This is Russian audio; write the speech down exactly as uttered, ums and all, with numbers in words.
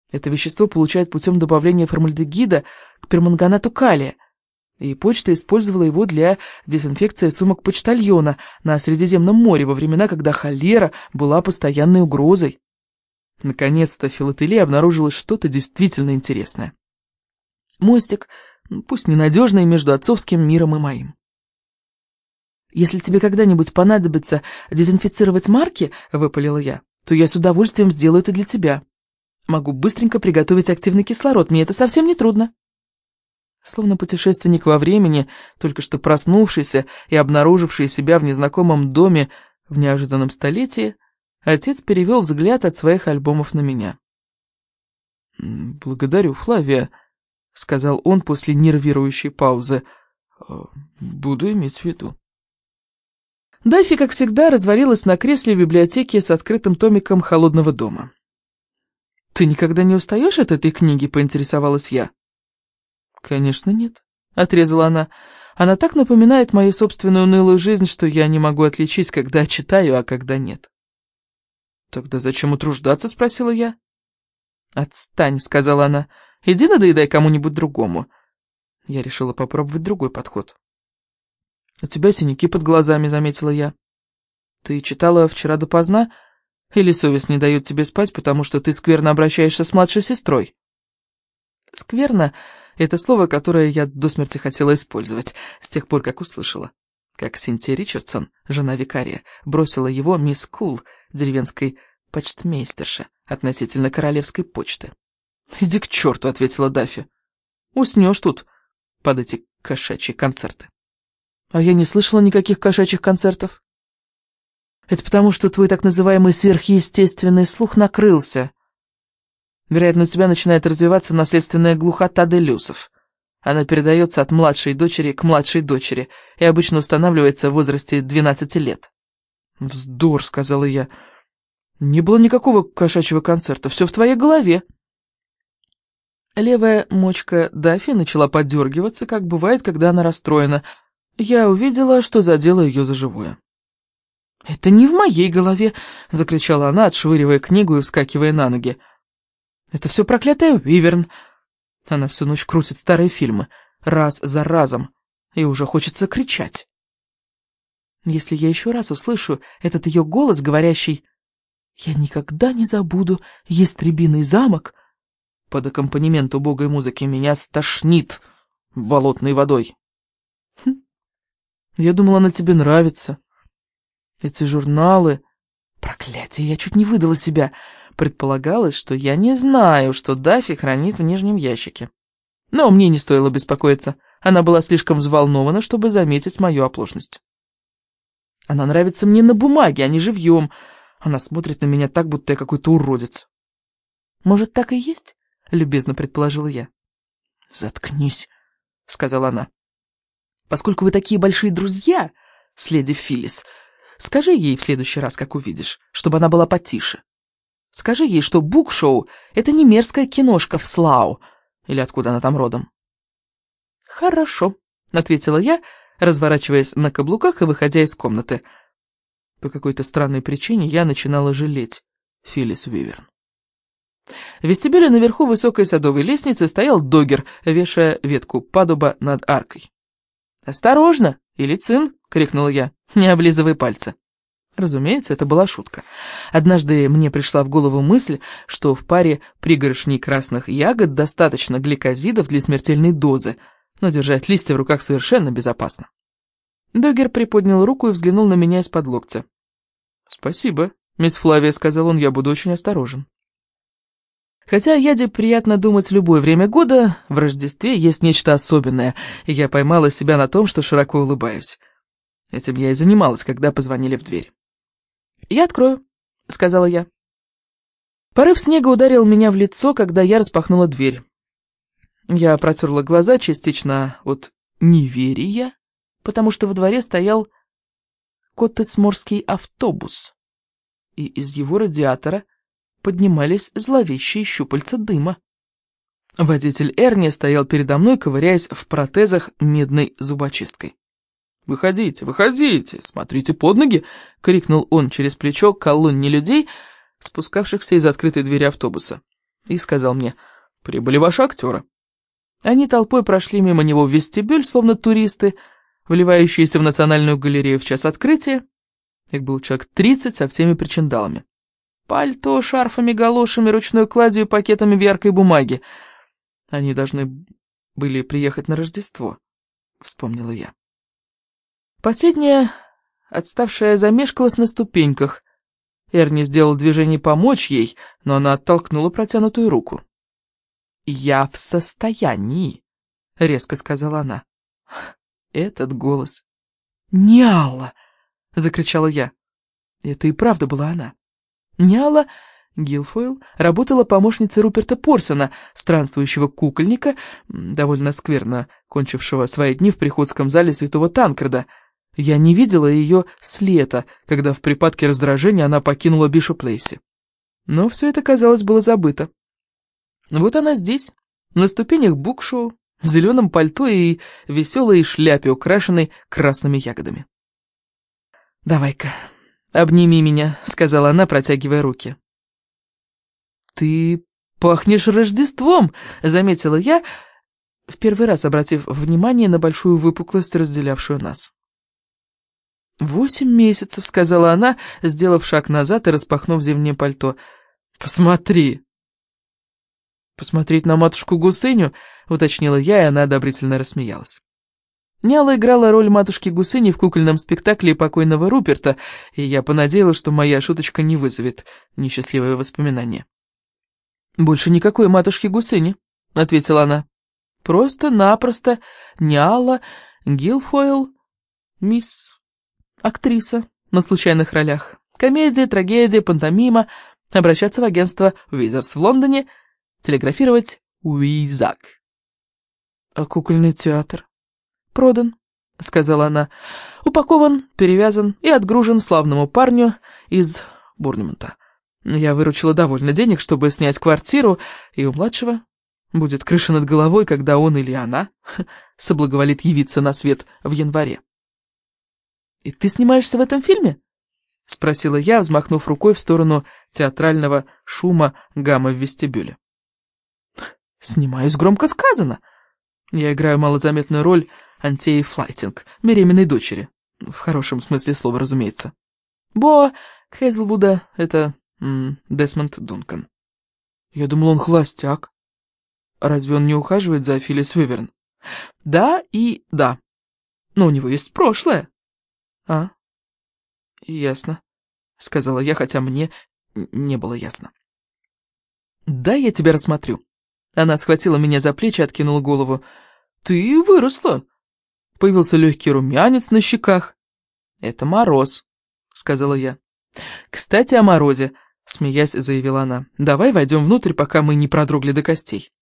Это вещество получают путем добавления формальдегида к перманганату калия, и почта использовала его для дезинфекции сумок почтальона на Средиземном море во времена, когда холера была постоянной угрозой. Наконец-то в филателии обнаружилось что-то действительно интересное. Мостик, пусть ненадежный, между отцовским миром и моим. «Если тебе когда-нибудь понадобится дезинфицировать марки, — выпалила я, — то я с удовольствием сделаю это для тебя. Могу быстренько приготовить активный кислород, мне это совсем не трудно». Словно путешественник во времени, только что проснувшийся и обнаруживший себя в незнакомом доме в неожиданном столетии, отец перевел взгляд от своих альбомов на меня. «Благодарю, Флавия», — сказал он после нервирующей паузы. «Буду иметь в виду». Даффи, как всегда, развалилась на кресле в библиотеке с открытым томиком «Холодного дома». «Ты никогда не устаешь от этой книги?» — поинтересовалась я. «Конечно нет», — отрезала она. «Она так напоминает мою собственную унылую жизнь, что я не могу отличить, когда читаю, а когда нет». «Тогда зачем утруждаться?» — спросила я. «Отстань», — сказала она. «Иди надоедай кому-нибудь другому». Я решила попробовать другой подход. «У тебя синяки под глазами», — заметила я. «Ты читала вчера допоздна? Или совесть не дает тебе спать, потому что ты скверно обращаешься с младшей сестрой?» «Скверно» — это слово, которое я до смерти хотела использовать, с тех пор, как услышала. Как Синтия Ричардсон, жена викария, бросила его мисс Кул, деревенской почтмейстерши, относительно королевской почты. «Иди к черту», — ответила Даффи. «Уснешь тут под эти кошачьи концерты». «А я не слышала никаких кошачьих концертов». «Это потому, что твой так называемый сверхъестественный слух накрылся. Вероятно, у тебя начинает развиваться наследственная глухота делюсов. Она передается от младшей дочери к младшей дочери и обычно устанавливается в возрасте двенадцати лет». «Вздор», — сказала я. «Не было никакого кошачьего концерта, все в твоей голове». Левая мочка Даффи начала подергиваться, как бывает, когда она расстроена. Я увидела, что задела ее за живое. «Это не в моей голове!» — закричала она, отшвыривая книгу и вскакивая на ноги. «Это все проклятая Уиверн. Она всю ночь крутит старые фильмы, раз за разом, и уже хочется кричать. Если я еще раз услышу этот ее голос, говорящий «Я никогда не забуду ястребиный замок», под аккомпанемент убогой музыки меня стошнит болотной водой. Хм. Я думала, она тебе нравится. Эти журналы... Проклятие, я чуть не выдала себя. Предполагалось, что я не знаю, что Даффи хранит в нижнем ящике. Но мне не стоило беспокоиться. Она была слишком взволнована, чтобы заметить мою оплошность. Она нравится мне на бумаге, а не живьем. Она смотрит на меня так, будто я какой-то уродец. Может, так и есть? Любезно предположила я. «Заткнись», — сказала она. «Поскольку вы такие большие друзья с леди Филлис, скажи ей в следующий раз, как увидишь, чтобы она была потише. Скажи ей, что букшоу — это не мерзкая киношка в Слау, или откуда она там родом». «Хорошо», — ответила я, разворачиваясь на каблуках и выходя из комнаты. По какой-то странной причине я начинала жалеть Филлис Уиверн. В вестибюле наверху высокой садовой лестницы стоял Доггер, вешая ветку падуба над аркой. «Осторожно, или цин!» — крикнула я. «Не облизывай пальцы!» Разумеется, это была шутка. Однажды мне пришла в голову мысль, что в паре пригоршней красных ягод достаточно гликозидов для смертельной дозы, но держать листья в руках совершенно безопасно. Доггер приподнял руку и взглянул на меня из-под локтя. «Спасибо, мисс Флавия», — сказал он, — «я буду очень осторожен». Хотя о яде приятно думать в любое время года, в Рождестве есть нечто особенное, и я поймала себя на том, что широко улыбаюсь. Этим я и занималась, когда позвонили в дверь. «Я открою», — сказала я. Порыв снега ударил меня в лицо, когда я распахнула дверь. Я протерла глаза частично от неверия, потому что во дворе стоял Коттесморский автобус, и из его радиатора поднимались зловещие щупальца дыма. Водитель Эрни стоял передо мной, ковыряясь в протезах медной зубочисткой. «Выходите, выходите, смотрите под ноги!» — крикнул он через плечо колонне людей, спускавшихся из открытой двери автобуса. и сказал мне: «Прибыли ваши актеры». Они толпой прошли мимо него в вестибюль, словно туристы, вливающиеся в Национальную галерею в час открытия. Их было человек тридцать со всеми причиндалами. Пальто, шарфами, галошами, ручной кладью и пакетами в яркой бумаге. Они должны были приехать на Рождество, вспомнила я. Последняя, отставшая, замешкалась на ступеньках. Эрни сделал движение помочь ей, но она оттолкнула протянутую руку. «Я в состоянии», — резко сказала она. Этот голос. «Ниала!» — закричала я. Это и правда была она. Ниала Гилфойл работала помощницей Руперта Порсона, странствующего кукольника, довольно скверно кончившего свои дни в приходском зале святого Танкреда. Я не видела ее с лета, когда в припадке раздражения она покинула Бишоп-Плейси. Но все это, казалось, было забыто. Вот она здесь, на ступенях букшоу, в зеленом пальто и веселой шляпе, украшенной красными ягодами. «Давай-ка, обними меня», — сказала она, протягивая руки. «Ты пахнешь Рождеством», — заметила я, в первый раз обратив внимание на большую выпуклость, разделявшую нас. «Восемь месяцев», — сказала она, сделав шаг назад и распахнув зимнее пальто. «Посмотри». «Посмотреть на матушку-гусыню?» — уточнила я, и она одобрительно рассмеялась. Ниала играла роль матушки-гусыни в кукольном спектакле покойного Руперта, и я понадеялась, что моя шуточка не вызовет несчастливые воспоминания. «Больше никакой матушки-гусыни», — ответила она. «Просто-напросто Ниала Гилфойл, мисс актриса на случайных ролях. Комедия, трагедия, пантомима, обращаться в агентство Уизерс в Лондоне, телеграфировать Уизак». «А кукольный театр?» «Продан», — сказала она. «Упакован, перевязан и отгружен славному парню из Борнемута. Я выручила довольно денег, чтобы снять квартиру, и у младшего будет крыша над головой, когда он или она соблаговолит явиться на свет в январе». «И ты снимаешься в этом фильме?» — спросила я, взмахнув рукой в сторону театрального шума гамма в вестибюле. «Снимаюсь, громко сказано. Я играю малозаметную роль Антеи Флайтинг, беременной дочери. В хорошем смысле слова, разумеется. Бо Хейзлвуда — это м, Десмонд Дункан. Я думал, он холостяк. Разве он не ухаживает за Филлис Виверн?» «Да и да. Но у него есть прошлое». «А, ясно», — сказала я, хотя мне не было ясно. «Да, я тебя рассмотрю». Она схватила меня за плечи и откинула голову. «Ты выросла». Появился легкий румянец на щеках. «Это мороз», — сказала я. «Кстати, о морозе», — смеясь, заявила она. «Давай войдем внутрь, пока мы не продрогли до костей».